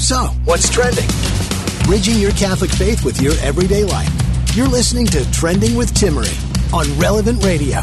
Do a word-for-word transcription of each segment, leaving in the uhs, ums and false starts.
So, what's trending? Bridging your Catholic faith with your everyday life. You're listening to Trending with Timmerie on Relevant Radio.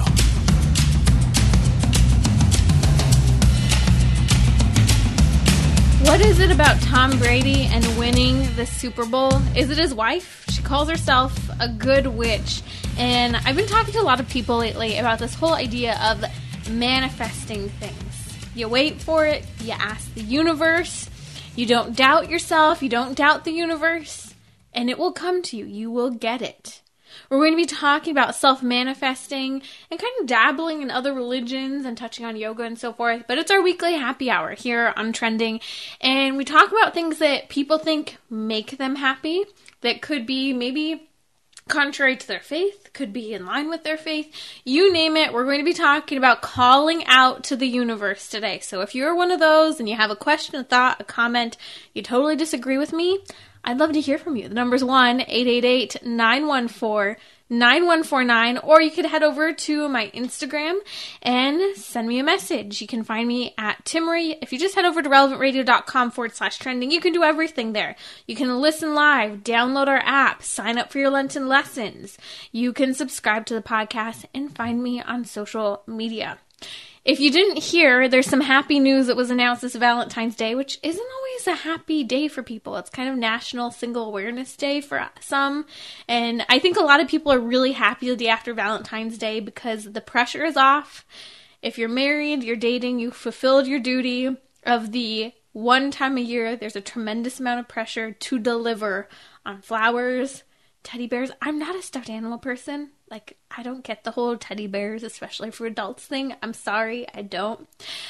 What is it about Tom Brady and winning the Super Bowl? Is it his wife? She calls herself a good witch. And I've been talking to a lot of people lately about this whole idea of manifesting things. You wait for it, you ask the universe, you don't doubt yourself, you don't doubt the universe, and it will come to you. You will get it. We're going to be talking about self-manifesting and kind of dabbling in other religions and touching on yoga and so forth. But it's our weekly happy hour here on Trending. And we talk about things that people think make them happy, that could be maybe contrary to their faith, could be in line with their faith. You name it, we're going to be talking about calling out to the universe today. So if you're one of those and you have a question, a thought, a comment, you totally disagree with me, I'd love to hear from you. The number's one eight eight eight, nine one four, nine one four nine, or you could head over to my Instagram and send me a message. You can find me at Timmerie. If you just head over to relevantradio.com forward slash trending, you can do everything there. You can listen live, download our app, sign up for your Lenten lessons. You can subscribe to the podcast and find me on social media. If you didn't hear, there's some happy news that was announced this Valentine's Day, which isn't always a happy day for people. It's kind of National Single Awareness Day for some. And I think a lot of people are really happy the day after Valentine's Day because the pressure is off. If you're married, you're dating, you fulfilled your duty of the one time a year. There's a tremendous amount of pressure to deliver on flowers, teddy bears. I'm not a stuffed animal person. Like, I don't get the whole teddy bears, especially for adults thing. I'm sorry, I don't.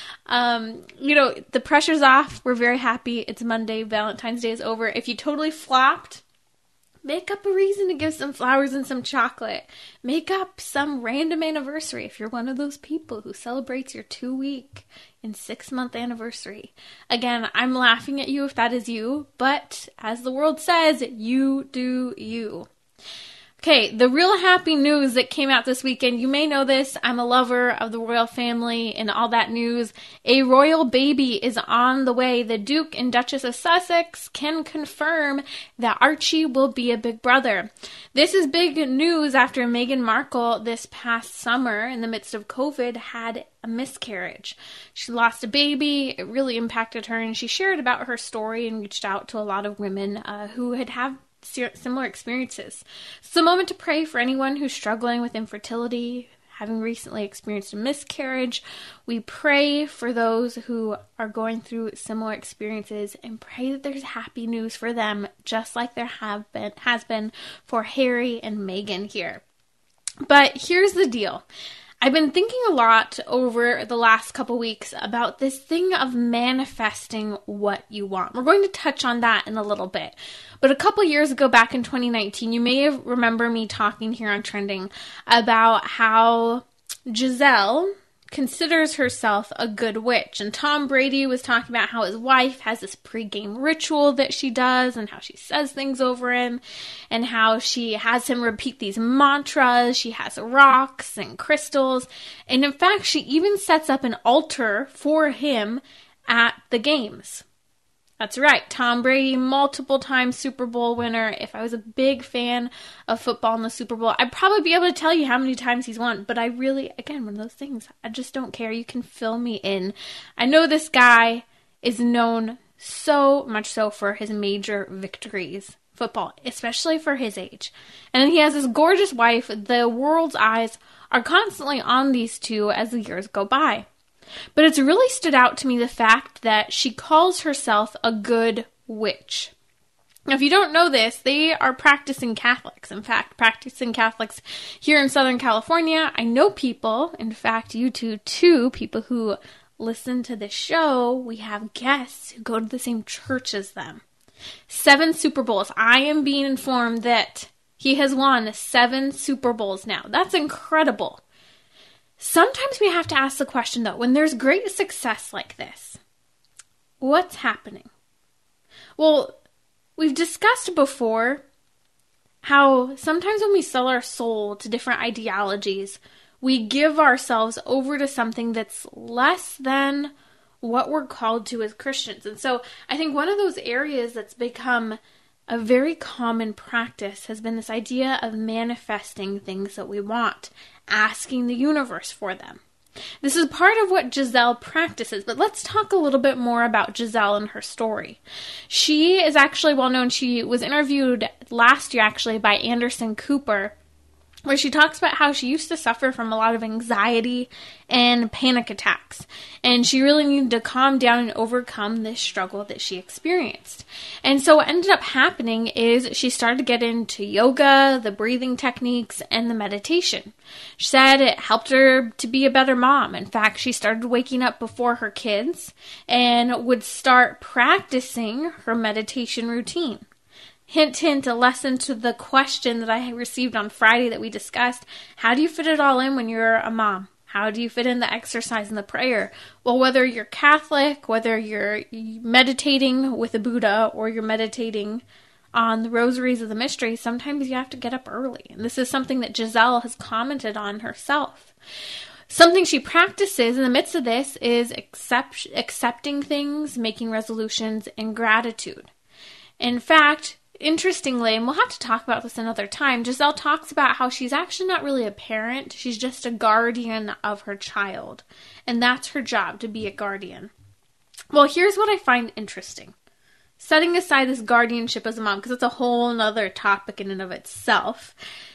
Um, you know, the pressure's off. We're very happy. It's Monday. Valentine's Day is over. If you totally flopped, make up a reason to give some flowers and some chocolate. Make up some random anniversary if you're one of those people who celebrates your two-week and six-month anniversary. Again, I'm laughing at you if that is you, but as the world says, you do you. Okay, the real happy news that came out this weekend, you may know this, I'm a lover of the royal family and all that news. A royal baby is on the way. The Duke and Duchess of Sussex can confirm that Archie will be a big brother. This is big news after Meghan Markle this past summer, in the midst of COVID, had a miscarriage. She lost a baby. It really impacted her, and she shared about her story and reached out to a lot of women uh, who had had similar experiences. It's a moment to pray for anyone who's struggling with infertility, having recently experienced a miscarriage. We pray for those who are going through similar experiences and pray that there's happy news for them, just like there have been has been for Harry and Meghan here. But here's the deal. I've been thinking a lot over the last couple weeks about this thing of manifesting what you want. We're going to touch on that in a little bit. But a couple years ago, back in twenty nineteen, you may have remember me talking here on Trending about how Giselle considers herself a good witch. And Tom Brady was talking about how his wife has this pre-game ritual that she does and how she says things over him and how she has him repeat these mantras. She has rocks and crystals. And in fact, she even sets up an altar for him at the games. That's right. Tom Brady, multiple time Super Bowl winner. If I was a big fan of football in the Super Bowl, I'd probably be able to tell you how many times he's won. But I really, again, one of those things, I just don't care. You can fill me in. I know this guy is known so much so for his major victories. Football, especially for his age. And then he has this gorgeous wife. The world's eyes are constantly on these two as the years go by. But it's really stood out to me the fact that she calls herself a good witch. Now, if you don't know this, they are practicing Catholics. In fact, practicing Catholics here in Southern California. I know people, in fact, you two, too, people who listen to this show. We have guests who go to the same church as them. Seven Super Bowls. I am being informed that he has won seven Super Bowls now. That's incredible. Sometimes we have to ask the question, though, when there's great success like this, what's happening? Well, we've discussed before how sometimes when we sell our soul to different ideologies, we give ourselves over to something that's less than what we're called to as Christians. And so I think one of those areas that's become a very common practice has been this idea of manifesting things that we want, asking the universe for them. This is part of what Giselle practices, but let's talk a little bit more about Giselle and her story. She is actually well known. She was interviewed last year actually by Anderson Cooper, where she talks about how she used to suffer from a lot of anxiety and panic attacks. And she really needed to calm down and overcome this struggle that she experienced. And so what ended up happening is she started to get into yoga, the breathing techniques, and the meditation. She said it helped her to be a better mom. In fact, she started waking up before her kids and would start practicing her meditation routine. Hint, hint, a lesson to the question that I received on Friday that we discussed. How do you fit it all in when you're a mom? How do you fit in the exercise and the prayer? Well, whether you're Catholic, whether you're meditating with a Buddha, or you're meditating on the rosaries of the mysteries, sometimes you have to get up early. And this is something that Giselle has commented on herself. Something she practices in the midst of this is accept, accepting things, making resolutions, and gratitude. In fact, interestingly, and we'll have to talk about this another time, Giselle talks about how she's actually not really a parent. She's just a guardian of her child. And that's her job, to be a guardian. Well, here's what I find interesting. Setting aside this guardianship as a mom, because it's a whole other topic in and of itself,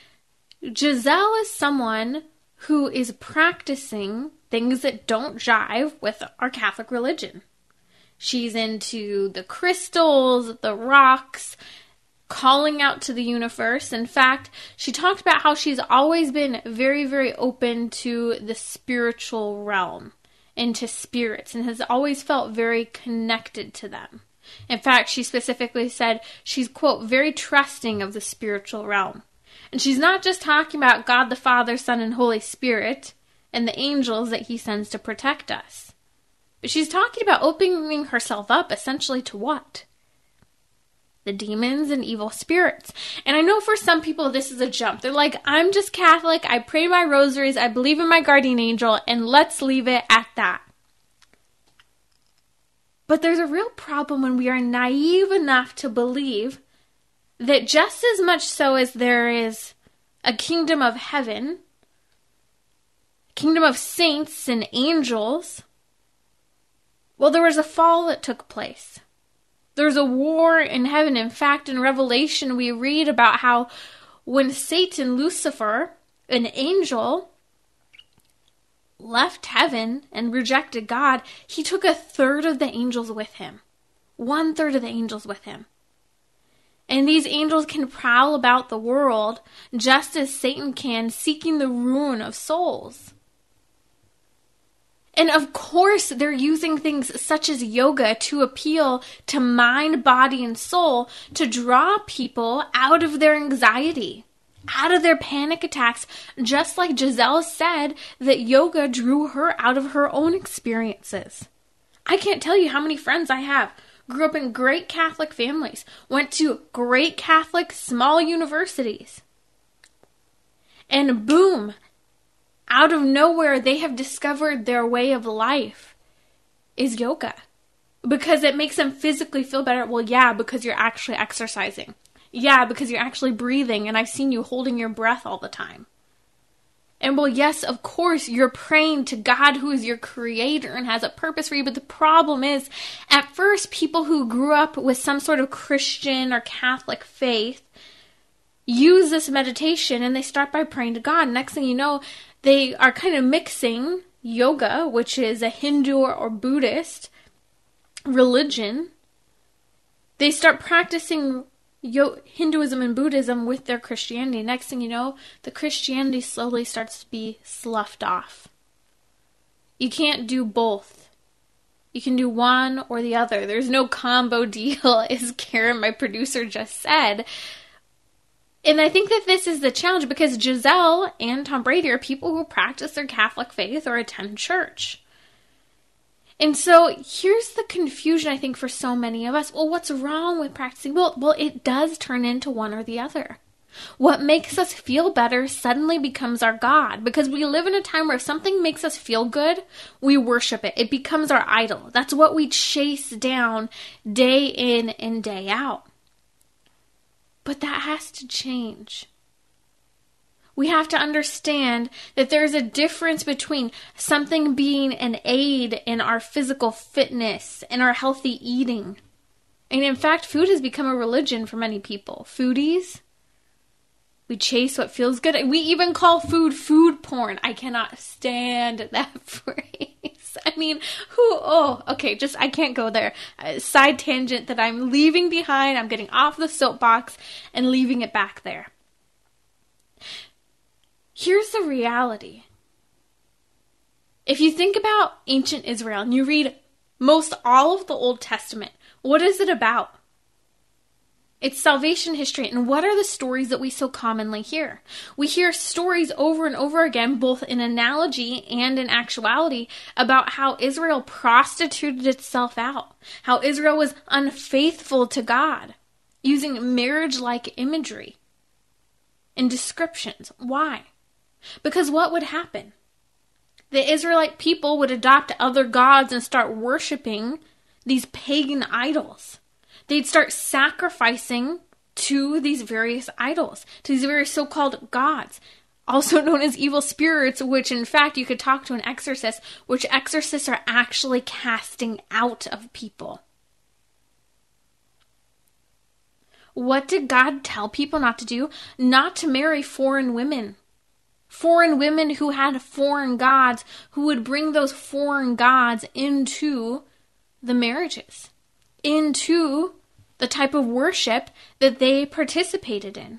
Giselle is someone who is practicing things that don't jive with our Catholic religion. She's into the crystals, the rocks, calling out to the universe. In fact, she talked about how she's always been very, very open to the spiritual realm and to spirits, and has always felt very connected to them. In fact, she specifically said she's, quote, very trusting of the spiritual realm. And she's not just talking about God the Father, Son, and Holy Spirit, and the angels that he sends to protect us. But she's talking about opening herself up essentially to what? The demons and evil spirits. And I know for some people this is a jump. They're like, I'm just Catholic, I pray my rosaries, I believe in my guardian angel, and let's leave it at that. But there's a real problem when we are naive enough to believe that just as much so as there is a kingdom of heaven, a kingdom of saints and angels, well, there was a fall that took place. There's a war in heaven. In fact, in Revelation, we read about how when Satan, Lucifer, an angel, left heaven and rejected God, he took a third of the angels with him. One third of the angels with him. And these angels can prowl about the world just as Satan can, seeking the ruin of souls. And of course, they're using things such as yoga to appeal to mind, body, and soul to draw people out of their anxiety, out of their panic attacks, just like Giselle said that yoga drew her out of her own experiences. I can't tell you how many friends I have. Grew up in great Catholic families, went to great Catholic small universities. And boom, out of nowhere, they have discovered their way of life is yoga. Because it makes them physically feel better. Well, yeah, because you're actually exercising. Yeah, because you're actually breathing, and I've seen you holding your breath all the time. And well, yes, of course, you're praying to God who is your creator and has a purpose for you. But the problem is, at first, people who grew up with some sort of Christian or Catholic faith use this meditation and they start by praying to God. Next thing you know, they are kind of mixing yoga, which is a Hindu or Buddhist religion. They start practicing Yo- Hinduism and Buddhism with their Christianity. Next thing you know, the Christianity slowly starts to be sloughed off. You can't do both. You can do one or the other. There's no combo deal, as Karen, my producer, just said. And I think that this is the challenge because Giselle and Tom Brady are people who practice their Catholic faith or attend church. And so here's the confusion, I think, for so many of us. Well, what's wrong with practicing? Well, well, it does turn into one or the other. What makes us feel better suddenly becomes our God, because we live in a time where if something makes us feel good, we worship it. It becomes our idol. That's what we chase down day in and day out. But that has to change. We have to understand that there's a difference between something being an aid in our physical fitness and our healthy eating. And in fact, food has become a religion for many people. Foodies, we chase what feels good. We even call food food porn. I cannot stand that phrase. I mean, who, oh, okay, just, I can't go there. Uh, side tangent that I'm leaving behind. I'm getting off the soapbox and leaving it back there. Here's the reality. If you think about ancient Israel and you read most all of the Old Testament, what is it about? It's salvation history. And what are the stories that we so commonly hear? We hear stories over and over again, both in analogy and in actuality, about how Israel prostituted itself out, how Israel was unfaithful to God, using marriage-like imagery and descriptions. Why? Because what would happen? The Israelite people would adopt other gods and start worshiping these pagan idols. They'd start sacrificing to these various idols, to these various so-called gods, also known as evil spirits, which in fact you could talk to an exorcist, which exorcists are actually casting out of people. What did God tell people not to do? Not to marry foreign women. Foreign women who had foreign gods, who would bring those foreign gods into the marriages, into the type of worship that they participated in.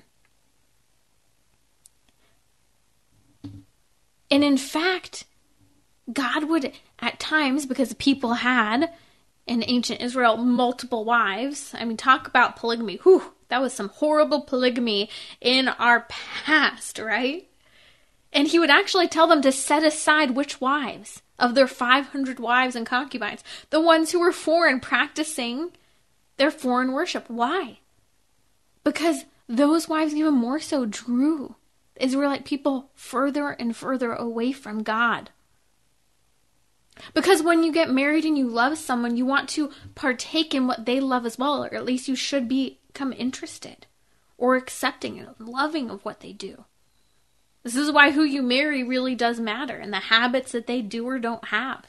And in fact, God would at times, because people had in ancient Israel multiple wives. I mean, talk about polygamy. Whew, that was some horrible polygamy in our past, right? And he would actually tell them to set aside which wives of their five hundred wives and concubines, the ones who were foreign, practicing their foreign worship. Why? Because those wives even more so drew the Israelite people further and further away from God. Because when you get married and you love someone, you want to partake in what they love as well, or at least you should become interested or accepting and loving of what they do. This is why who you marry really does matter, and the habits that they do or don't have.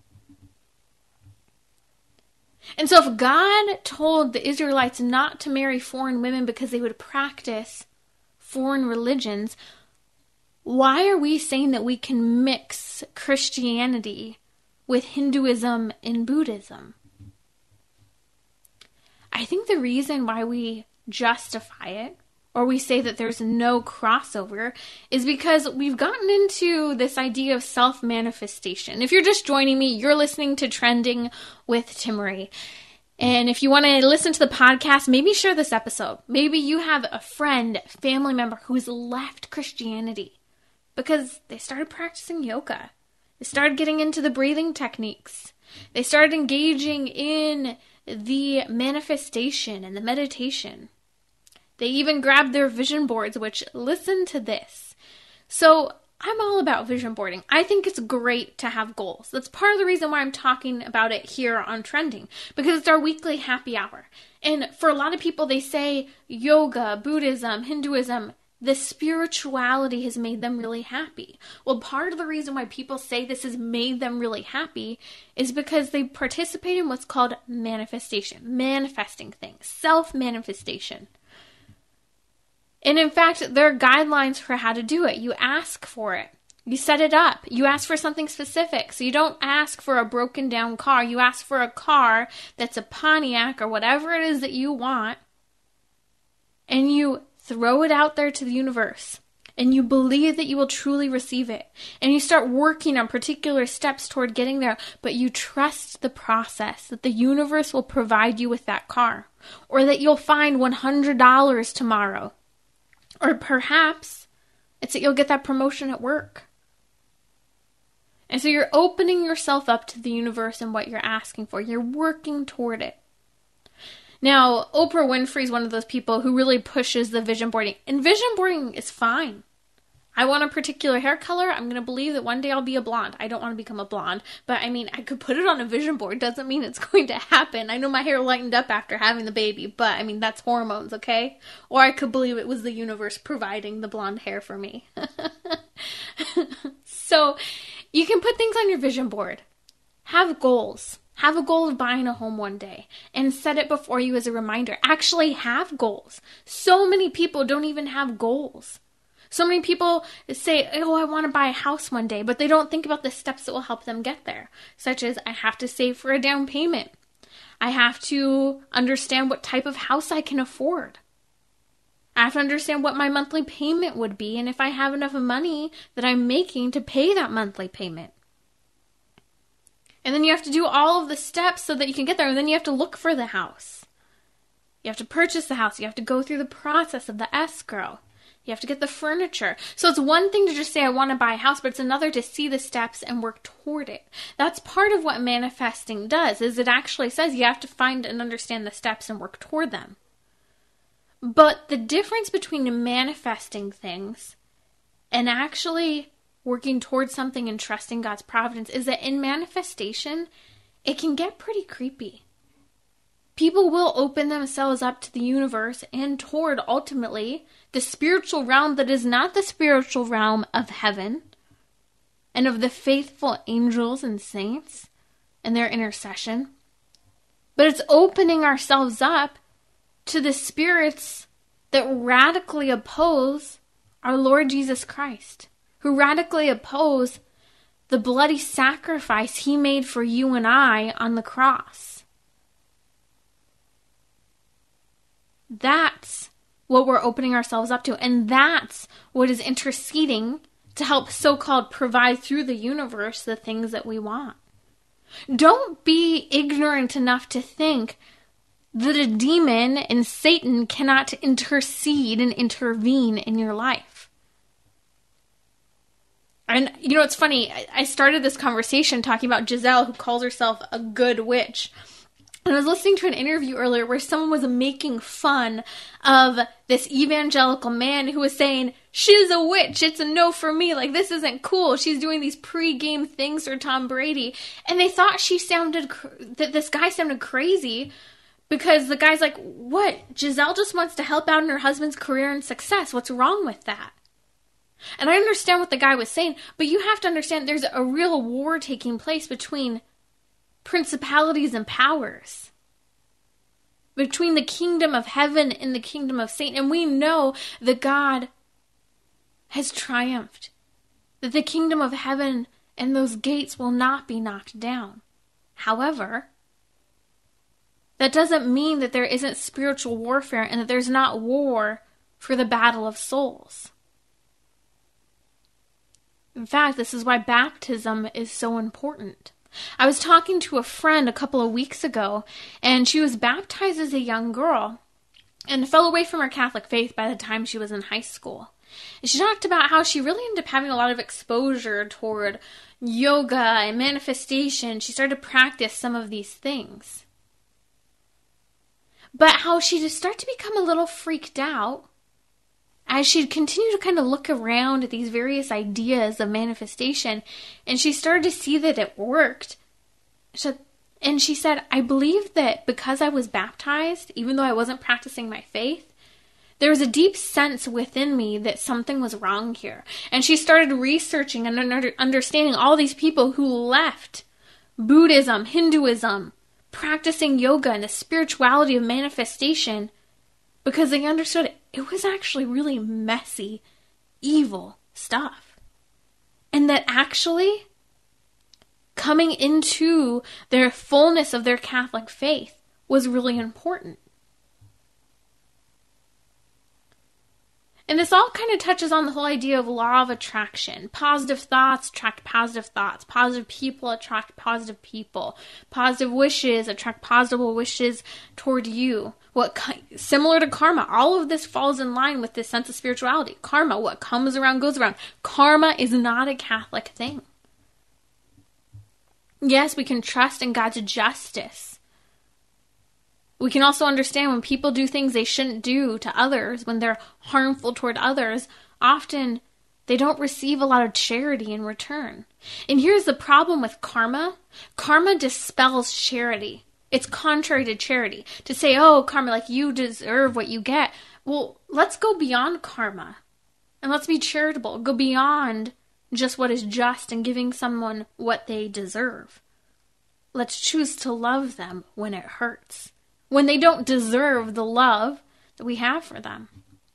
And so if God told the Israelites not to marry foreign women because they would practice foreign religions, why are we saying that we can mix Christianity with Hinduism and Buddhism? I think the reason why we justify it, or we say that there's no crossover, is because we've gotten into this idea of self-manifestation. If you're just joining me, you're listening to Trending with Timmerie. And if you want to listen to the podcast, maybe share this episode. Maybe you have a friend, family member who's left Christianity because they started practicing yoga. They started getting into the breathing techniques. They started engaging in the manifestation and the meditation. They even grabbed their vision boards, which, listen to this. So I'm all about vision boarding. I think it's great to have goals. That's part of the reason why I'm talking about it here on Trending, because it's our weekly happy hour. And for a lot of people, they say yoga, Buddhism, Hinduism, the spirituality has made them really happy. Well, part of the reason why people say this has made them really happy is because they participate in what's called manifestation, manifesting things, self-manifestation. And in fact, there are guidelines for how to do it. You ask for it. You set it up. You ask for something specific. So you don't ask for a broken down car. You ask for a car that's a Pontiac or whatever it is that you want. And you throw it out there to the universe. And you believe that you will truly receive it. And you start working on particular steps toward getting there. But you trust the process, that the universe will provide you with that car. Or that you'll find one hundred dollars tomorrow. Or perhaps it's that you'll get that promotion at work. And so you're opening yourself up to the universe and what you're asking for. You're working toward it. Now, Oprah Winfrey is one of those people who really pushes the vision boarding. And vision boarding is fine. I want a particular hair color. I'm going to believe that one day I'll be a blonde. I don't want to become a blonde. But, I mean, I could put it on a vision board. Doesn't mean it's going to happen. I know my hair lightened up after having the baby. But, I mean, that's hormones, okay? Or I could believe it was the universe providing the blonde hair for me. So, you can put things on your vision board. Have goals. Have a goal of buying a home one day and set it before you as a reminder. Actually have goals. So many people don't even have goals. So many people say, oh, I want to buy a house one day, but they don't think about the steps that will help them get there, such as I have to save for a down payment. I have to understand what type of house I can afford. I have to understand what my monthly payment would be and if I have enough money that I'm making to pay that monthly payment. And then you have to do all of the steps so that you can get there, and then you have to look for the house. You have to purchase the house. You have to go through the process of the escrow. You have to get the furniture. So it's one thing to just say, I want to buy a house, but it's another to see the steps and work toward it. That's part of what manifesting does, is it actually says you have to find and understand the steps and work toward them. But the difference between manifesting things and actually working towards something and trusting God's providence is that in manifestation, it can get pretty creepy. People will open themselves up to the universe and toward, ultimately, the spiritual realm that is not the spiritual realm of heaven and of the faithful angels and saints and their intercession. But it's opening ourselves up to the spirits that radically oppose our Lord Jesus Christ, who radically oppose the bloody sacrifice he made for you and I on the cross. That's what we're opening ourselves up to, and that's what is interceding to help so-called provide through the universe the things that we want. Don't be ignorant enough to think that a demon and Satan cannot intercede and intervene in your life. And, you know, it's funny, I started this conversation talking about Giselle, who calls herself a good witch. And I was listening to an interview earlier where someone was making fun of this evangelical man who was saying, she's a witch, it's a no for me, like this isn't cool, she's doing these pre-game things for Tom Brady. And they thought she sounded, that this guy sounded crazy because the guy's like, what? Giselle just wants to help out in her husband's career and success. What's wrong with that? And I understand what the guy was saying, but you have to understand there's a real war taking place between principalities and powers, between the kingdom of heaven and the kingdom of Satan. And we know that God has triumphed, that the kingdom of heaven and those gates will not be knocked down. However, that doesn't mean that there isn't spiritual warfare and that there's not war for the battle of souls. In fact, this is why baptism is so important. I was talking to a friend a couple of weeks ago, and she was baptized as a young girl and fell away from her Catholic faith by the time she was in high school. And she talked about how she really ended up having a lot of exposure toward yoga and manifestation. She started to practice some of these things. But how she just started to become a little freaked out as she'd continue to kind of look around at these various ideas of manifestation, and she started to see that it worked. So, and she said, I believe that because I was baptized, even though I wasn't practicing my faith, there was a deep sense within me that something was wrong here. And she started researching and under, understanding all these people who left Buddhism, Hinduism, practicing yoga and the spirituality of manifestation because they understood it. It was actually really messy, evil stuff. And that actually coming into their fullness of their Catholic faith was really important. And this all kind of touches on the whole idea of law of attraction. Positive thoughts attract positive thoughts. Positive people attract positive people. Positive wishes attract positive wishes toward you. What similar to karma, all of this falls in line with this sense of spirituality. Karma, what comes around goes around. Karma is not a Catholic thing. Yes, we can trust in God's justice. We can also understand when people do things they shouldn't do to others, when they're harmful toward others, often they don't receive a lot of charity in return. And here's the problem with karma. Karma dispels charity. It's contrary to charity. To say, oh, karma, like you deserve what you get. Well, let's go beyond karma. And let's be charitable. Go beyond just what is just and giving someone what they deserve. Let's choose to love them when it hurts, when they don't deserve the love that we have for them.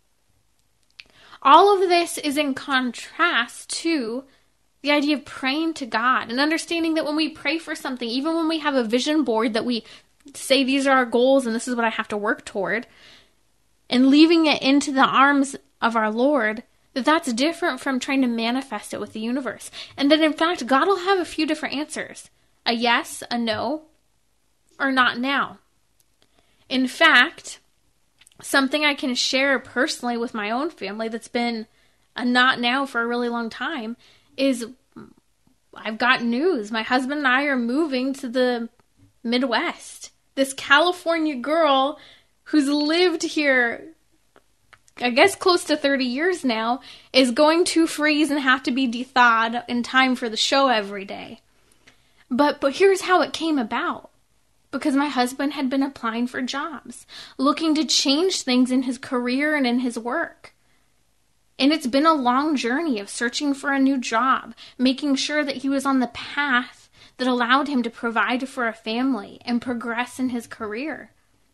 All of this is in contrast to the idea of praying to God and understanding that when we pray for something, even when we have a vision board that we say these are our goals and this is what I have to work toward, and leaving it into the arms of our Lord, that that's different from trying to manifest it with the universe. And that in fact, God will have a few different answers. A yes, a no, or not now. In fact, something I can share personally with my own family that's been a not now for a really long time is I've got news. My husband and I are moving to the Midwest. This California girl who's lived here, I guess close to thirty years now, is going to freeze and have to be de-thawed in time for the show every day. But but here's how it came about. Because my husband had been applying for jobs, looking to change things in his career and in his work. And it's been a long journey of searching for a new job, making sure that he was on the path that allowed him to provide for a family and progress in his career.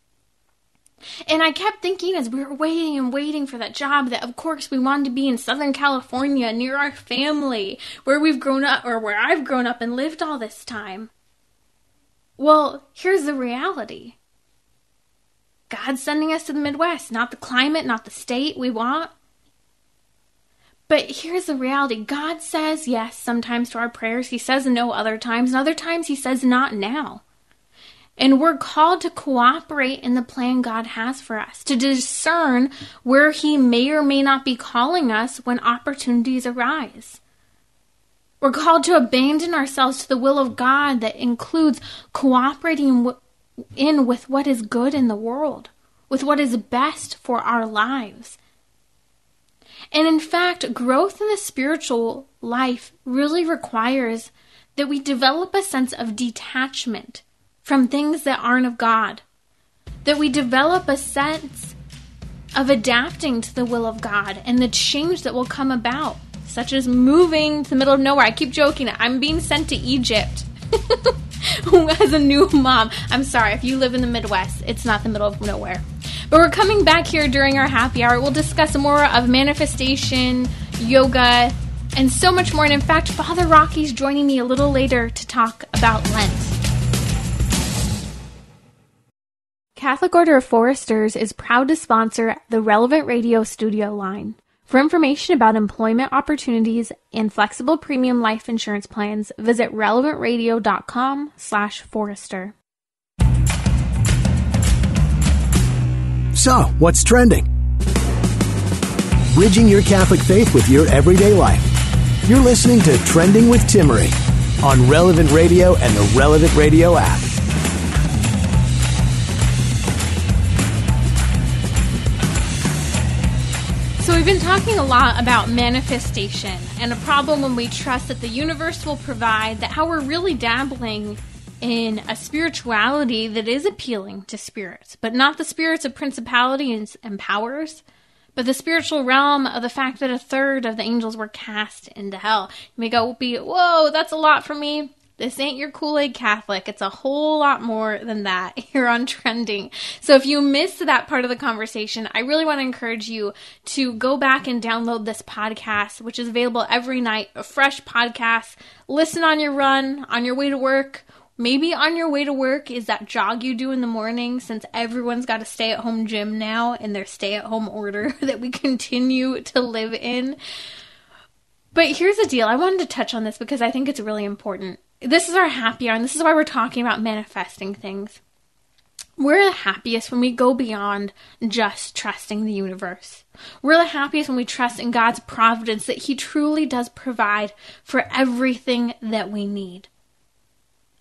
And I kept thinking as we were waiting and waiting for that job that, of course, we wanted to be in Southern California near our family, where we've grown up, or where I've grown up and lived all this time. Well, here's the reality. God's sending us to the Midwest, not the climate, not the state we want. But here's the reality. God says yes sometimes to our prayers. He says no other times, and other times he says not now. And we're called to cooperate in the plan God has for us, to discern where he may or may not be calling us when opportunities arise. We're called to abandon ourselves to the will of God that includes cooperating in with what is good in the world, with what is best for our lives. And in fact, growth in the spiritual life really requires that we develop a sense of detachment from things that aren't of God, that we develop a sense of adapting to the will of God and the change that will come about, such as moving to the middle of nowhere. I keep joking. I'm being sent to Egypt as a new mom. I'm sorry, if you live in the Midwest, it's not the middle of nowhere. But we're coming back here during our happy hour. We'll discuss more of manifestation, yoga, and so much more. And in fact, Father Rocky's joining me a little later to talk about Lent. Catholic Order of Foresters is proud to sponsor the Relevant Radio studio line. For information about employment opportunities and flexible premium life insurance plans, visit relevant radio dot com slash forester. So, what's trending? Bridging your Catholic faith with your everyday life. You're listening to Trending with Timmerie on Relevant Radio and the Relevant Radio app. So we've been talking a lot about manifestation and a problem when we trust that the universe will provide, that how we're really dabbling in a spirituality that is appealing to spirits, but not the spirits of principalities and powers, but the spiritual realm of the fact that a third of the angels were cast into hell. You may go, whoa, that's a lot for me. This ain't your Kool-Aid Catholic. It's a whole lot more than that here on Trending. So if you missed that part of the conversation, I really want to encourage you to go back and download this podcast, which is available every night, a fresh podcast. Listen on your run, on your way to work. Maybe on your way to work is that jog you do in the morning, since everyone's got a stay-at-home gym now in their stay-at-home order that we continue to live in. But here's the deal. I wanted to touch on this because I think it's really important. This is our happy hour, and this is why we're talking about manifesting things. We're the happiest when we go beyond just trusting the universe. We're the happiest when we trust in God's providence, that he truly does provide for everything that we need.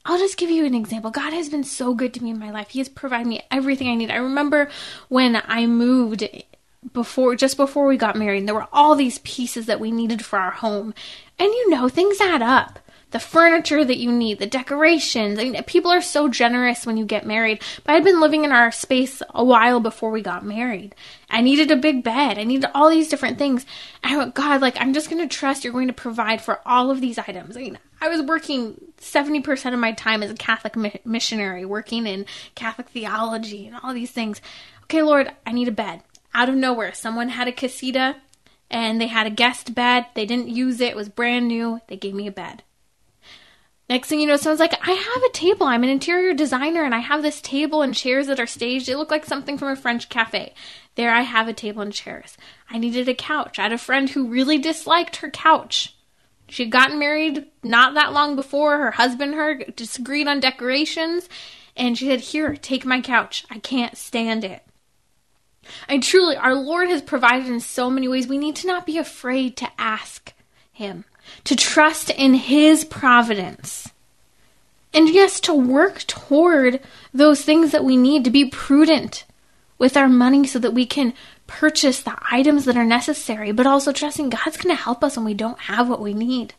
I'll just give you an example. God has been so good to me in my life. He has provided me everything I need. I remember when I moved before, just before we got married, and there were all these pieces that we needed for our home. And you know, things add up. The furniture that you need, the decorations. I mean, people are so generous when you get married. But I'd been living in our space a while before we got married. I needed a big bed. I needed all these different things. And I went, God, like, I'm just going to trust you're going to provide for all of these items. I mean, I was working seventy percent of my time as a Catholic mi- missionary, working in Catholic theology and all these things. Okay, Lord, I need a bed. Out of nowhere, someone had a casita and they had a guest bed. They didn't use it. It was brand new. They gave me a bed. Next thing you know, someone's like, I have a table. I'm an interior designer, and I have this table and chairs that are staged. They look like something from a French cafe. There I have a table and chairs. I needed a couch. I had a friend who really disliked her couch. She had gotten married not that long before. Her husband and her disagreed on decorations, and she said, here, take my couch. I can't stand it. And truly, our Lord has provided in so many ways. We need to not be afraid to ask Him, to trust in His providence. And yes, to work toward those things that we need, to be prudent with our money so that we can purchase the items that are necessary, but also trusting God's going to help us when we don't have what we need.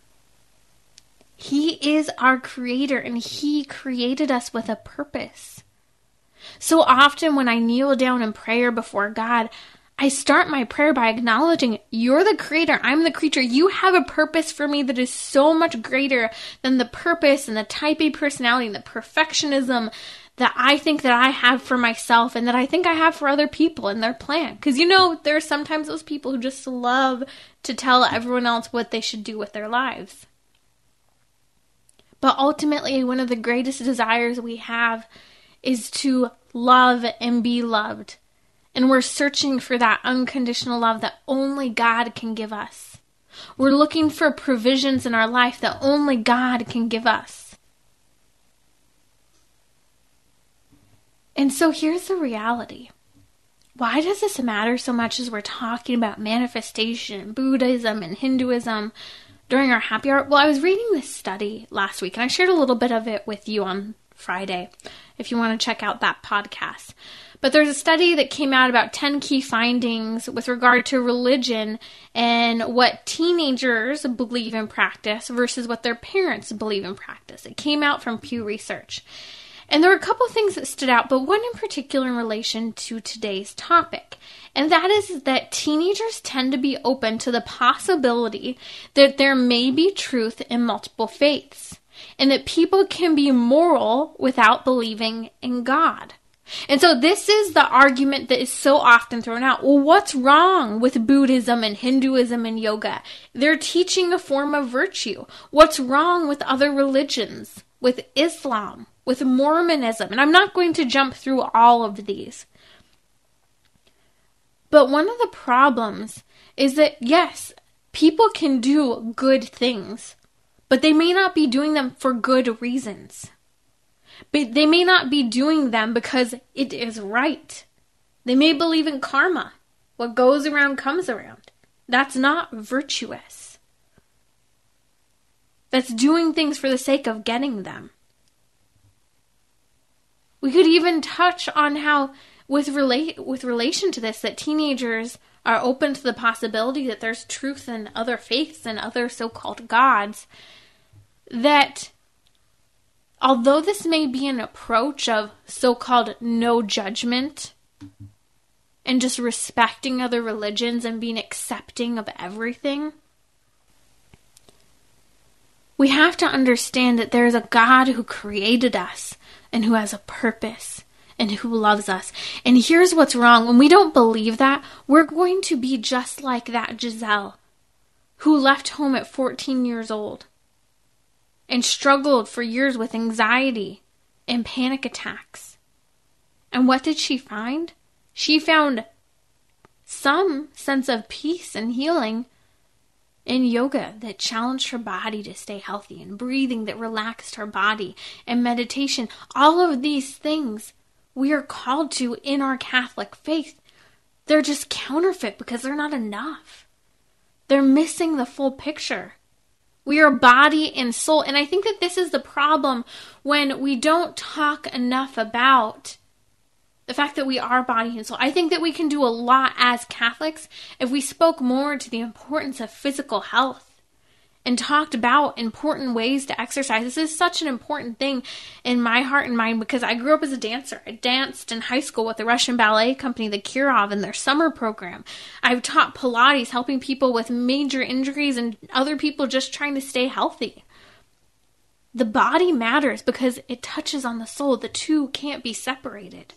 He is our creator, and He created us with a purpose. So often when I kneel down in prayer before God, I start my prayer by acknowledging, you're the creator, I'm the creature. You have a purpose for me that is so much greater than the purpose and the type A personality and the perfectionism that I think that I have for myself and that I think I have for other people in their plan. Because you know, there are sometimes those people who just love to tell everyone else what they should do with their lives. But ultimately, one of the greatest desires we have is to love and be loved. And we're searching for that unconditional love that only God can give us. We're looking for provisions in our life that only God can give us. And so here's the reality. Why does this matter so much as we're talking about manifestation, Buddhism, and Hinduism during our happy hour? Well, I was reading this study last week, and I shared a little bit of it with you on Friday, if you want to check out that podcast. But there's a study that came out about ten key findings with regard to religion and what teenagers believe in practice versus what their parents believe in practice. It came out from Pew Research. And there were a couple of things that stood out, but one in particular in relation to today's topic. And that is that teenagers tend to be open to the possibility that there may be truth in multiple faiths, and that people can be moral without believing in God. And so this is the argument that is so often thrown out. Well, what's wrong with Buddhism and Hinduism and yoga? They're teaching a form of virtue. What's wrong with other religions, with Islam, with Mormonism? And I'm not going to jump through all of these. But one of the problems is that, yes, people can do good things, but they may not be doing them for good reasons. But they may not be doing them because it is right. They may believe in karma. What goes around comes around. That's not virtuous. That's doing things for the sake of getting them. We could even touch on how, with relate with relation to this, that teenagers are open to the possibility that there's truth in other faiths and other so-called gods, that although this may be an approach of so-called no judgment and just respecting other religions and being accepting of everything, we have to understand that there is a God who created us and who has a purpose and who loves us. And here's what's wrong. When we don't believe that, we're going to be just like that Giselle who left home at fourteen years old and struggled for years with anxiety and panic attacks. And what did she find? She found some sense of peace and healing in yoga that challenged her body to stay healthy, and breathing that relaxed her body, and meditation. All of these things we are called to in our Catholic faith. They're just counterfeit because they're not enough. They're missing the full picture. We are body and soul. And I think that this is the problem when we don't talk enough about the fact that we are body and soul. I think that we can do a lot as Catholics if we spoke more to the importance of physical health and talked about important ways to exercise. This is such an important thing in my heart and mind because I grew up as a dancer. I danced in high school with the Russian ballet company, the Kirov, in their summer program. I've taught Pilates, helping people with major injuries and other people just trying to stay healthy. The body matters because it touches on the soul. The two can't be separated.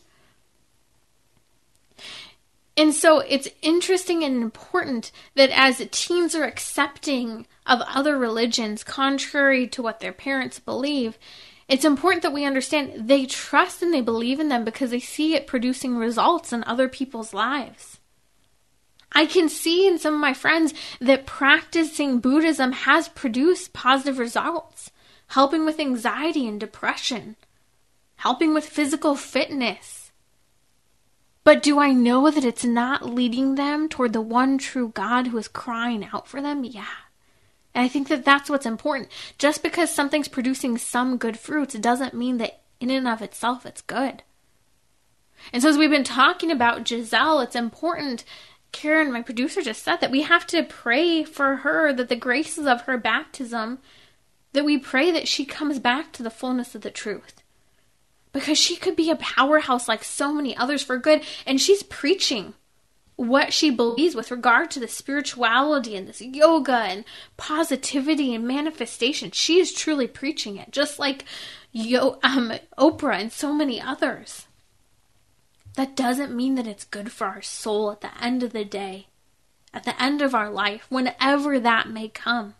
And so it's interesting and important that as teens are accepting of other religions contrary to what their parents believe, it's important that we understand they trust and they believe in them because they see it producing results in other people's lives. I can see in some of my friends that practicing Buddhism has produced positive results, helping with anxiety and depression, helping with physical fitness. But do I know that it's not leading them toward the one true God who is crying out for them? Yeah. And I think that that's what's important. Just because something's producing some good fruits doesn't mean that in and of itself it's good. And so as we've been talking about Giselle, it's important, Karen, my producer, just said that we have to pray for her, that the graces of her baptism, that we pray that she comes back to the fullness of the truth. Because she could be a powerhouse like so many others for good. And she's preaching what she believes with regard to the spirituality and this yoga and positivity and manifestation. She is truly preaching it. Just like Yo, um, Oprah and so many others. That doesn't mean that it's good for our soul at the end of the day. At the end of our life. Whenever that may come.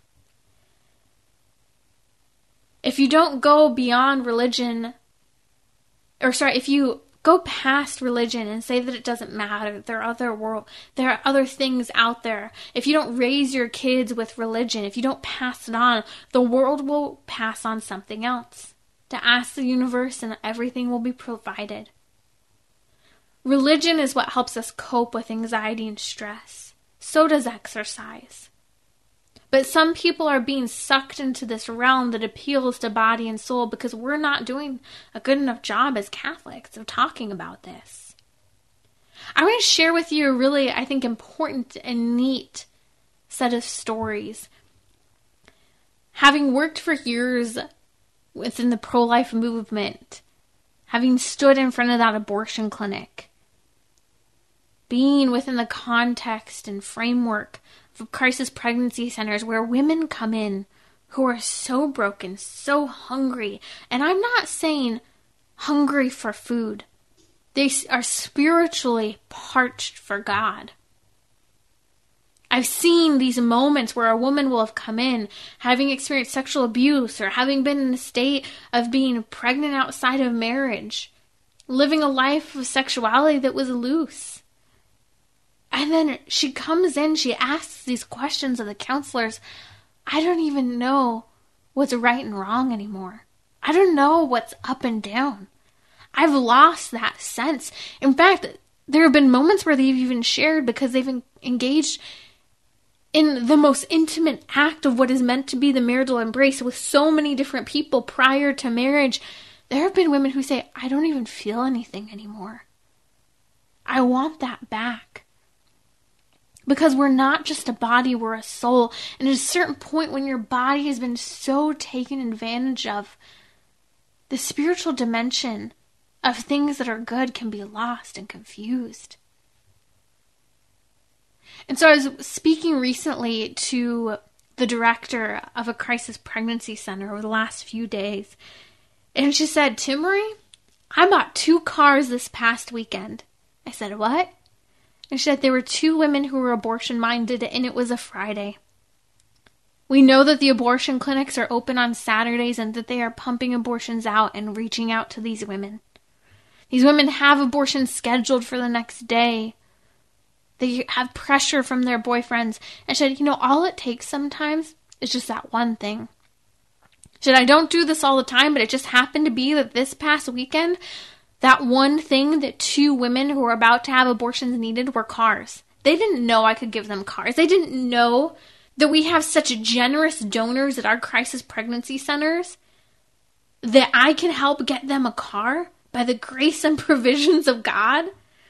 If you don't go beyond religion, or sorry, if you go past religion and say that it doesn't matter, there are other world, there are other things out there. If you don't raise your kids with religion, if you don't pass it on, the world will pass on something else. To ask the universe and everything will be provided. Religion is what helps us cope with anxiety and stress. So does exercise. But some people are being sucked into this realm that appeals to body and soul because we're not doing a good enough job as Catholics of talking about this. I want to share with you a really, I think, important and neat set of stories. Having worked for years within the pro-life movement, having stood in front of that abortion clinic, being within the context and framework of crisis pregnancy centers where women come in who are so broken, so hungry. And I'm not saying hungry for food. They are spiritually parched for God. I've seen these moments where a woman will have come in having experienced sexual abuse or having been in a state of being pregnant outside of marriage, living a life of sexuality that was loose. And then she comes in, she asks these questions of the counselors. I don't even know what's right and wrong anymore. I don't know what's up and down. I've lost that sense. In fact, there have been moments where they've even shared because they've engaged in the most intimate act of what is meant to be the marital embrace with so many different people prior to marriage. There have been women who say, I don't even feel anything anymore. I want that back. Because we're not just a body, we're a soul. And at a certain point when your body has been so taken advantage of, the spiritual dimension of things that are good can be lost and confused. And so I was speaking recently to the director of a crisis pregnancy center over the last few days. And she said, Timmery, I bought two cars this past weekend. I said, what? And she said there were two women who were abortion-minded, and it was a Friday. We know that the abortion clinics are open on Saturdays and that they are pumping abortions out and reaching out to these women. These women have abortions scheduled for the next day. They have pressure from their boyfriends. And she said, you know, all it takes sometimes is just that one thing. She said, I don't do this all the time, but it just happened to be that this past weekend, that one thing that two women who were about to have abortions needed were cars. They didn't know I could give them cars. They didn't know that we have such generous donors at our crisis pregnancy centers that I can help get them a car by the grace and provisions of God.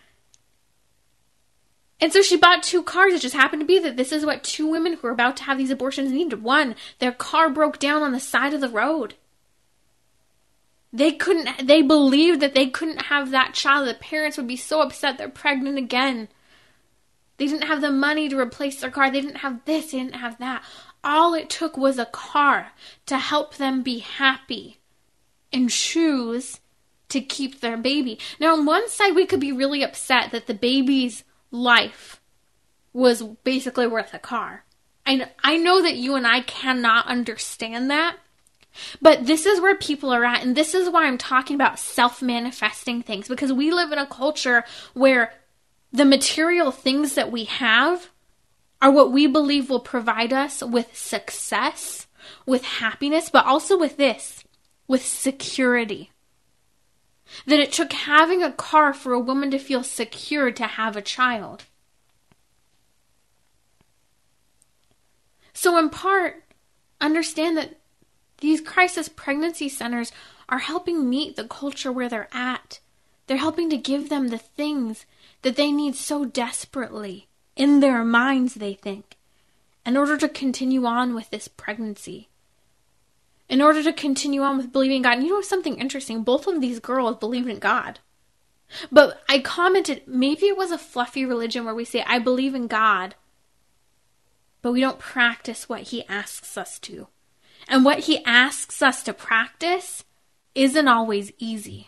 And so she bought two cars. It just happened to be that this is what two women who were about to have these abortions needed. One, their car broke down on the side of the road. They couldn't, they believed that they couldn't have that child. The parents would be so upset they're pregnant again. They didn't have the money to replace their car. They didn't have this, they didn't have that. All it took was a car to help them be happy and choose to keep their baby. Now, on one side, we could be really upset that the baby's life was basically worth a car. I, I know that you and I cannot understand that, but this is where people are at, and this is why I'm talking about self-manifesting things, because we live in a culture where the material things that we have are what we believe will provide us with success, with happiness, but also with this, with security. That it took having a car for a woman to feel secure to have a child. So in part, understand that these crisis pregnancy centers are helping meet the culture where they're at. They're helping to give them the things that they need so desperately in their minds, they think, in order to continue on with this pregnancy. In order to continue on with believing in God. And you know something interesting? Both of these girls believed in God. But I commented, maybe it was a fluffy religion where we say, I believe in God, but we don't practice what he asks us to. And what he asks us to practice isn't always easy.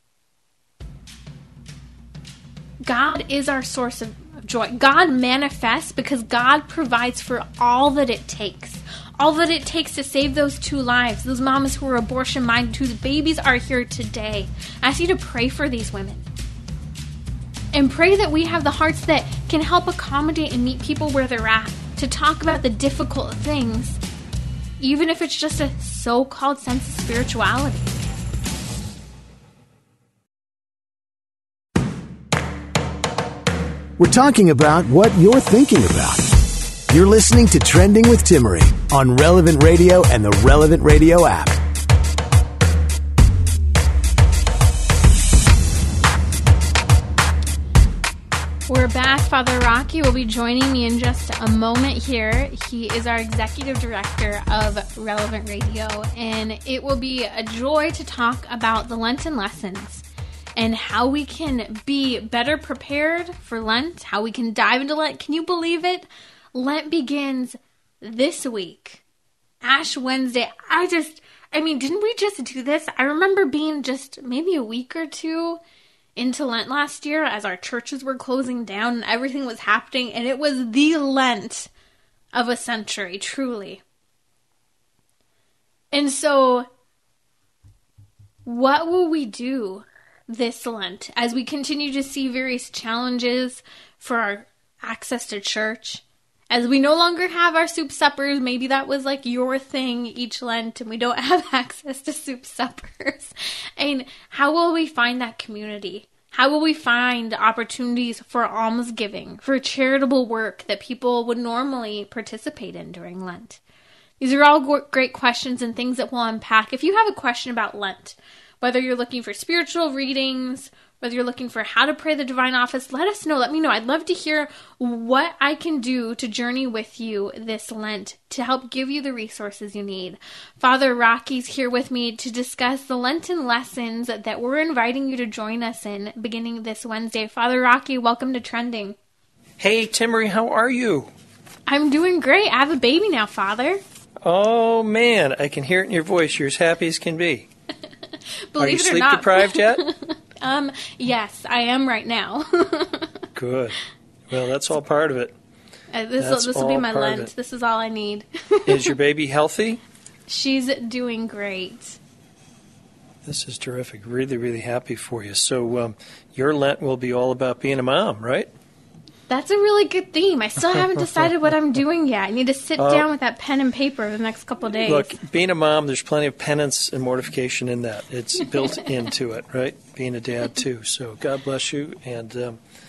God is our source of joy. God manifests because God provides for all that it takes. All that it takes to save those two lives, those mamas who are abortion-minded, whose babies are here today. I ask you to pray for these women. And pray that we have the hearts that can help accommodate and meet people where they're at, to talk about the difficult things, even if it's just a so-called sense of spirituality. We're talking about what you're thinking about. You're listening to Trending with Timmerie on Relevant Radio and the Relevant Radio app. We're back. Father Rocky will be joining me in just a moment here. He is our executive director of Relevant Radio, and it will be a joy to talk about the Lenten lessons and how we can be better prepared for Lent, how we can dive into Lent. Can you believe it? Lent begins this week. Ash Wednesday. I just, I mean, didn't we just do this? I remember being just maybe a week or two into Lent last year as our churches were closing down and everything was happening, and it was the Lent of a century, truly. And so, what will we do this Lent as we continue to see various challenges for our access to church? As we no longer have our soup suppers, maybe that was like your thing each Lent and we don't have access to soup suppers. And how will we find that community? How will we find opportunities for almsgiving, for charitable work that people would normally participate in during Lent? These are all great questions and things that we'll unpack. If you have a question about Lent, whether you're looking for spiritual readings, whether you're looking for how to pray the divine office, let us know. Let me know. I'd love to hear what I can do to journey with you this Lent to help give you the resources you need. Father Rocky's here with me to discuss the Lenten lessons that we're inviting you to join us in beginning this Wednesday. Father Rocky, welcome to Trending. Hey, Timmerie, how are you? I'm doing great. I have a baby now, Father. Oh, man, I can hear it in your voice. You're as happy as can be. Believe are you it or sleep not. deprived yet? um, yes, I am right now. Good. Well, that's all part of it. Uh, this will, this will be my Lent. This is all I need. Is your baby healthy? She's doing great. This is terrific. Really, really happy for you. So um, your Lent will be all about being a mom, right? That's a really good theme. I still haven't decided what I'm doing yet. I need to sit uh, down with that pen and paper the next couple of days. Look, being a mom, there's plenty of penance and mortification in that. It's built into it, right? Being a dad, too. So God bless you. And um,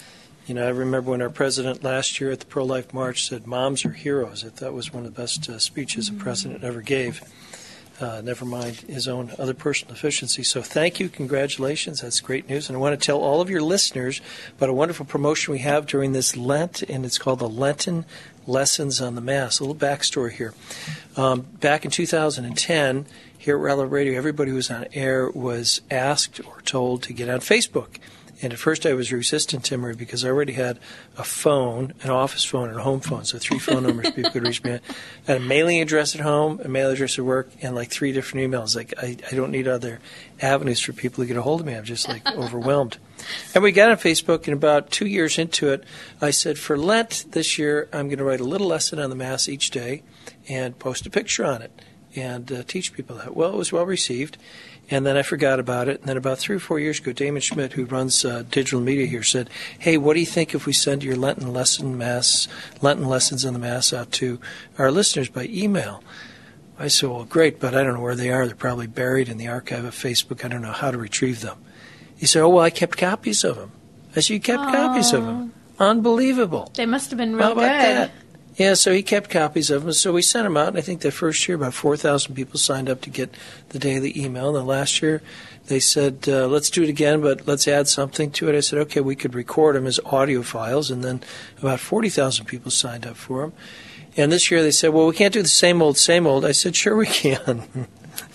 You know, I remember when our president last year at the Pro-Life March said, "Moms are heroes." I thought was one of the best uh, speeches mm-hmm. a president ever gave. Uh, never mind his own other personal deficiencies. So thank you. Congratulations. That's great news. And I want to tell all of your listeners about a wonderful promotion we have during this Lent, and it's called the Lenten Lessons on the Mass. A little backstory here. Um, back in two thousand ten, here at Relevant Radio, everybody who was on air was asked or told to get on Facebook. And at first I was resistant, Timmery, because I already had a phone, an office phone, and a home phone, so three phone numbers people could reach me at. I had a mailing address at home, a mailing address at work, and like three different emails. Like, I, I don't need other avenues for people to get a hold of me. I'm just, like, overwhelmed. And we got on Facebook, and about two years into it, I said, for Lent this year, I'm going to write a little lesson on the Mass each day and post a picture on it and uh, teach people that. Well, it was well received. And then I forgot about it. And then about three or four years ago, Damon Schmidt, who runs uh, digital media here, said, "Hey, what do you think if we send your Lenten lesson mass, Lenten lessons on the Mass out to our listeners by email?" I said, "Well, great, but I don't know where they are. They're probably buried in the archive of Facebook. I don't know how to retrieve them." He said, "Oh, well, I kept copies of them." I said, "You kept Aww. copies of them? Unbelievable." They must have been real how about good. That? Yeah, so he kept copies of them. So we sent them out, and I think the first year about four thousand people signed up to get the daily email. And the last year they said, uh, let's do it again, but let's add something to it. I said, okay, we could record them as audio files, and then about forty thousand people signed up for them. And this year they said, well, we can't do the same old, same old. I said, sure we can.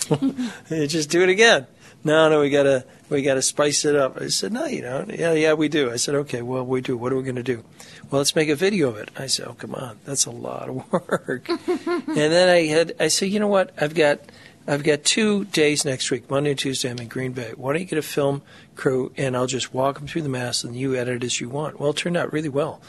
Just do it again. No, no, we gotta we gotta spice it up. I said, no, you don't. Yeah, yeah, we do. I said, okay, well, we do. What are we going to do? Well, let's make a video of it. I said, oh, come on, that's a lot of work. And then I had, I said, you know what? I've got, I've got two days next week, Monday and Tuesday. I'm in Green Bay. Why don't you get a film crew and I'll just walk them through the Mass and you edit it as you want? Well, it turned out really well.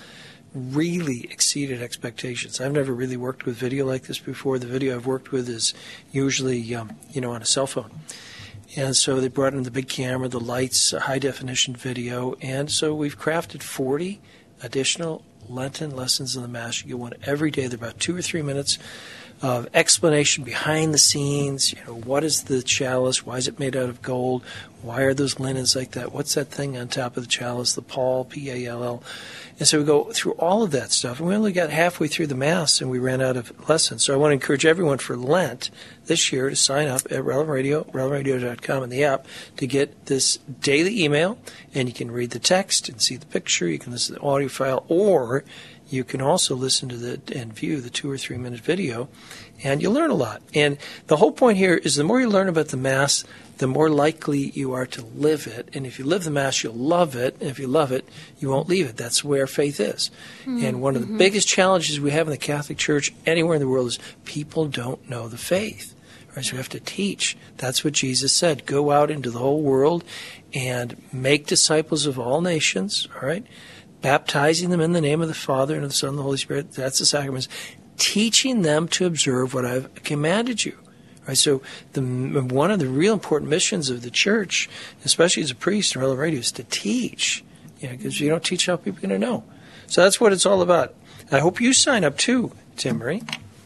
Really exceeded expectations. I've never really worked with video like this before. The video I've worked with is usually, um, you know, on a cell phone. And so they brought in the big camera, the lights, a high-definition video. And so we've crafted forty additional Lenten lessons in the Mass. You get one every day. They're about two or three minutes of explanation behind the scenes. You know, what is the chalice? Why is it made out of gold? Why are those linens like that? What's that thing on top of the chalice? The pall, P A L L. And so we go through all of that stuff. And we only got halfway through the Mass, and we ran out of lessons. So I want to encourage everyone for Lent this year to sign up at Relevant Radio, relevant radio dot com, and the app to get this daily email. And you can read the text and see the picture. You can listen to the audio file, or you can also listen to the and view the two or three minute video, and you learn a lot. And the whole point here is the more you learn about the Mass, the more likely you are to live it. And if you live the Mass, you'll love it. And if you love it, you won't leave it. That's where faith is. Mm-hmm. And one of the mm-hmm. biggest challenges we have in the Catholic Church anywhere in the world is people don't know the faith. Right? So we have to teach. That's what Jesus said. Go out into the whole world and make disciples of all nations, all right? Baptizing them in the name of the Father and of the Son and the Holy Spirit. That's the sacraments. Teaching them to observe what I've commanded you. Right, so the, one of the real important missions of the Church, especially as a priest in Relevant Radio, is to teach. You know, because if you don't teach, how people are going to know? So that's what it's all about. I hope you sign up too, Timmery.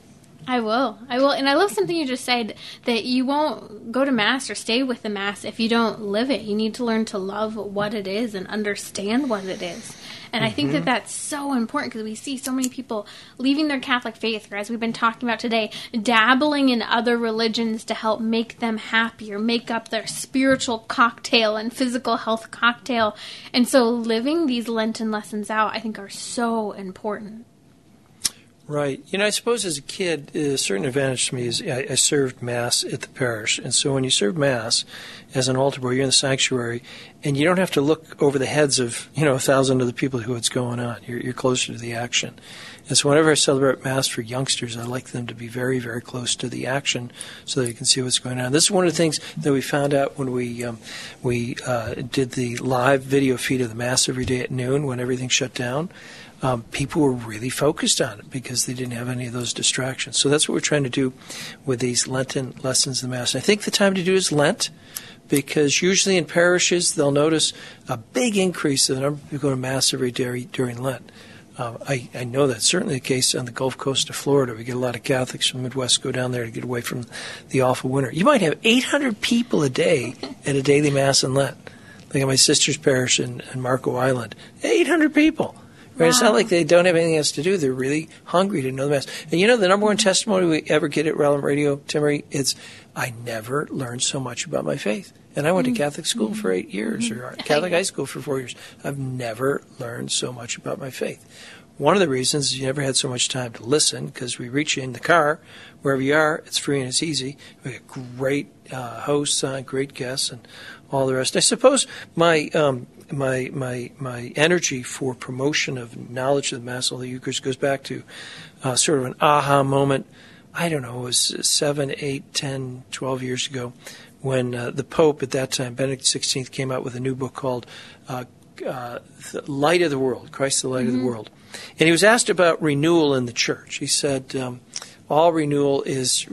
I will. I will. And I love something you just said, that you won't go to Mass or stay with the Mass if you don't live it. You need to learn to love what it is and understand what it is. And mm-hmm. I think that that's so important, because we see so many people leaving their Catholic faith, or as we've been talking about today, dabbling in other religions to help make them happy or make up their spiritual cocktail and physical health cocktail. And so living these Lenten lessons out, I think, are so important. Right. You know, I suppose as a kid, a certain advantage to me is I, I served Mass at the parish. And so when you serve Mass as an altar boy, you're in the sanctuary, and you don't have to look over the heads of, you know, a thousand other people who what's going on. You're, you're closer to the action. And so whenever I celebrate Mass for youngsters, I like them to be very, very close to the action so that you can see what's going on. This is one of the things that we found out when we um, we uh, did the live video feed of the Mass every day at noon when everything shut down. Um, people were really focused on it because they didn't have any of those distractions. So that's what we're trying to do with these Lenten lessons in the Mass. I think the time to do is Lent, because usually in parishes they'll notice a big increase in the number of people going to Mass every day during Lent. Uh, I, I know that's certainly the case on the Gulf Coast of Florida. We get a lot of Catholics from the Midwest go down there to get away from the awful winter. You might have eight hundred people a day at a daily Mass in Lent. Like at my sister's parish in, in Marco Island, eight hundred people. Right? Wow. It's not like they don't have anything else to do. They're really hungry to know the Mass. And you know, the number one testimony we ever get at Relevant Radio, Timmerie, it's, I never learned so much about my faith. And I went mm-hmm. to Catholic school mm-hmm. for eight years, mm-hmm. or Catholic high school for four years. I've never learned so much about my faith. One of the reasons is you never had so much time to listen, because we reach you in the car, wherever you are, it's free and it's easy. We got great uh, hosts on, great guests, and all the rest. I suppose my um, my my my energy for promotion of knowledge of the Mass of the Eucharist goes back to uh, sort of an aha moment. I don't know, it was seven, eight, ten, twelve years ago, when uh, the Pope at that time, Benedict the sixteenth, came out with a new book called uh, uh, The Light of the World, Christ the Light mm-hmm. of the World. And he was asked about renewal in the Church. He said, um, all renewal is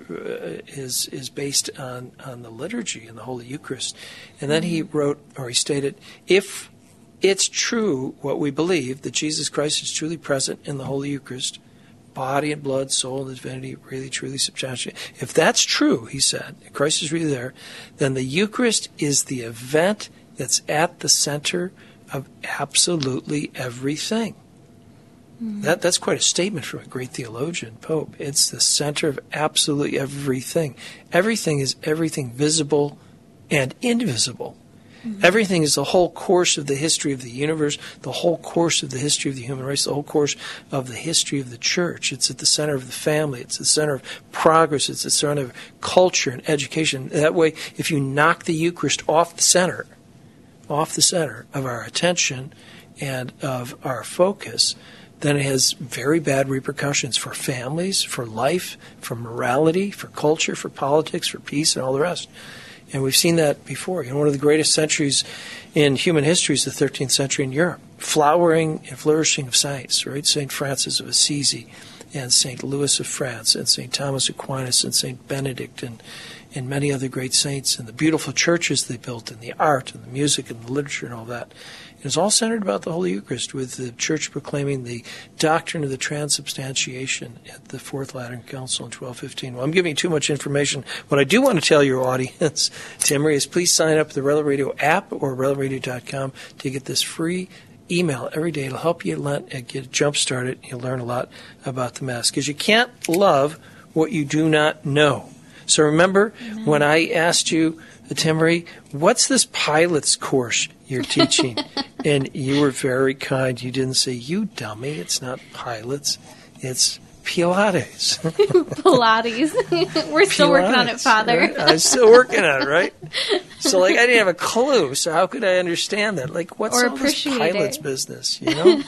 uh, is is based on, on the liturgy and the Holy Eucharist. And then he wrote, or he stated, if it's true what we believe, that Jesus Christ is truly present in the Holy Eucharist, body and blood, soul and divinity, really, truly substantiated. If that's true, he said, Christ is really there, then the Eucharist is the event that's at the center of absolutely everything. Mm-hmm. That That's quite a statement from a great theologian, Pope. It's the center of absolutely everything. Everything is everything visible and invisible. Mm-hmm. Everything is the whole course of the history of the universe, the whole course of the history of the human race, the whole course of the history of the Church. It's at the center of the family. It's the center of progress. It's the center of culture and education. That way, if you knock the Eucharist off the center, off the center of our attention and of our focus, then it has very bad repercussions for families, for life, for morality, for culture, for politics, for peace, and all the rest. And we've seen that before. You know, one of the greatest centuries in human history is the thirteenth century in Europe. Flowering and flourishing of saints, right? Saint Francis of Assisi and Saint Louis of France and Saint Thomas Aquinas and Saint Benedict and, and many other great saints, and the beautiful churches they built, and the art and the music and the literature and all that. It was all centered about the Holy Eucharist, with the Church proclaiming the doctrine of the transubstantiation at the Fourth Lateran Council in twelve fifteen. Well, I'm giving you too much information. What I do want to tell your audience, Timmerie, is please sign up for the Relevant Radio app or relevant radio dot com to get this free email every day. It'll help you get jump started. You'll learn a lot about the Mass, because you can't love what you do not know. So remember, Amen. When I asked you, Timmerie, what's this pilot's course you're teaching? And you were very kind. You didn't say, you dummy, it's not pilots, it's Pilates. Pilates. We're still Pilates, working on it, Father. Right? I'm still working on it, right? So, like, I didn't have a clue, so how could I understand that? Like, what's or all this pilot's it. business, you know?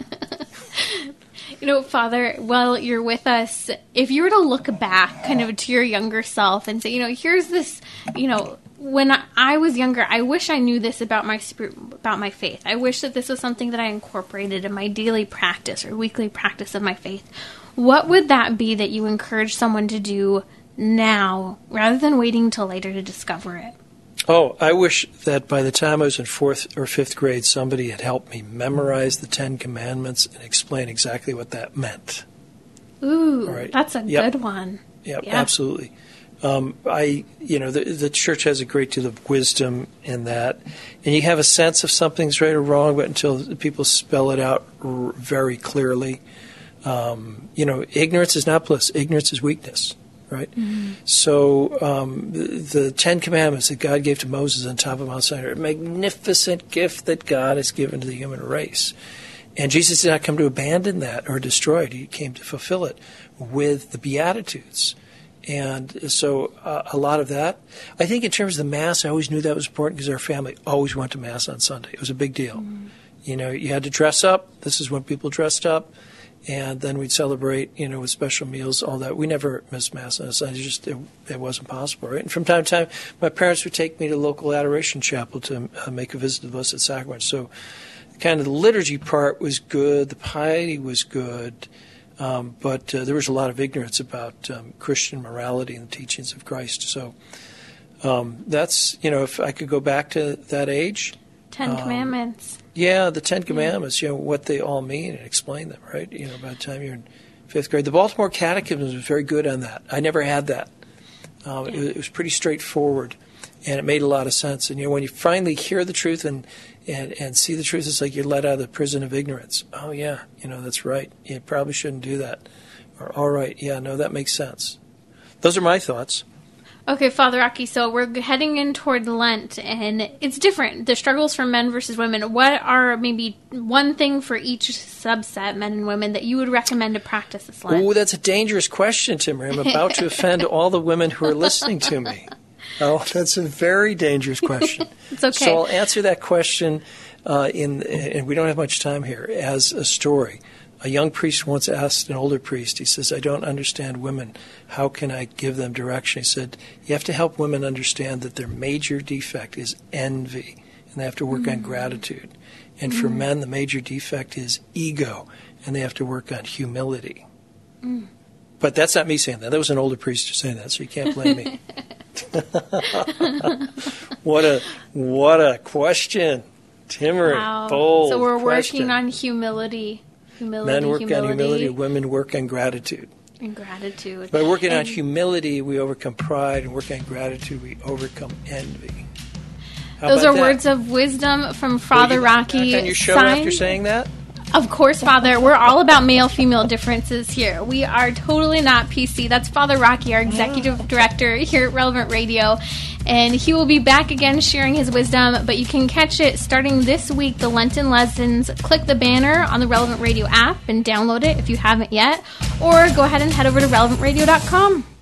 You know, Father, while you're with us, if you were to look back kind of to your younger self and say, you know, here's this, you know, when I was younger, I wish I knew this about my spirit, about my faith. I wish that this was something that I incorporated in my daily practice or weekly practice of my faith. What would that be that you encourage someone to do now rather than waiting till later to discover it? Oh, I wish that by the time I was in fourth or fifth grade, somebody had helped me memorize the Ten Commandments and explain exactly what that meant. Ooh, right. That's a yep. good one. Yep, yeah, absolutely. Um, I, you know, the, the Church has a great deal of wisdom in that, and you have a sense of something's right or wrong, but until people spell it out r- very clearly, um, you know, ignorance is not bliss. Ignorance is weakness. Right? Mm-hmm. So um, the, the Ten Commandments that God gave to Moses on top of Mount Sinai are a magnificent gift that God has given to the human race. And Jesus did not come to abandon that or destroy it. He came to fulfill it with the Beatitudes. And so uh, a lot of that. I think in terms of the Mass, I always knew that was important because our family always went to Mass on Sunday. It was a big deal. Mm-hmm. You know, you had to dress up. This is when people dressed up. And then we'd celebrate, you know, with special meals, all that. We never missed Mass on a Sunday. Just it, it wasn't possible, right? And from time to time, my parents would take me to the local adoration chapel to uh, make a visit to the Blessed Sacrament. So kind of the liturgy part was good. The piety was good. Um, but uh, there was a lot of ignorance about um, Christian morality and the teachings of Christ. So um, that's, you know, if I could go back to that age. Ten um, Commandments. Yeah, the Ten Commandments, you know, what they all mean and explain them, right? You know, by the time you're in fifth grade. The Baltimore Catechism was very good on that. I never had that. Um, yeah. it, it was pretty straightforward. And it made a lot of sense. And, you know, when you finally hear the truth and, and, and see the truth, it's like you're let out of the prison of ignorance. Oh, yeah, you know, that's right. You probably shouldn't do that. Or, all right, yeah, no, that makes sense. Those are my thoughts. Okay, Father Rocky, so we're heading in toward Lent, and it's different. The struggles for men versus women. What are maybe one thing for each subset, men and women, that you would recommend to practice this Lent? Oh, that's a dangerous question, Timmerie. I'm about to offend all the women who are listening to me. Oh, that's a very dangerous question. It's okay. So I'll answer that question, uh, in, and we don't have much time here, as a story. A young priest once asked an older priest, he says, I don't understand women. How can I give them direction? He said, you have to help women understand that their major defect is envy, and they have to work mm. on gratitude. And mm. for men, the major defect is ego, and they have to work on humility. Mm. But that's not me saying that. That was an older priest saying that, so you can't blame me. What a what a question, Timmerie. Wow. Bold So we're question. working on humility. Humility, Men work humility. on humility, women work on gratitude. And gratitude. By working and on humility, we overcome pride, and working on gratitude, we overcome envy. How Those about are that? words of wisdom from Father Will you Rocky. back on your show Sign- after saying that? Of course, Father. We're all about male-female differences here. We are totally not P C. That's Father Rocky, our executive director here at Relevant Radio. And he will be back again sharing his wisdom, but you can catch it starting this week, the Lenten Lessons. Click the banner on the Relevant Radio app and download it if you haven't yet, or go ahead and head over to relevant radio dot com.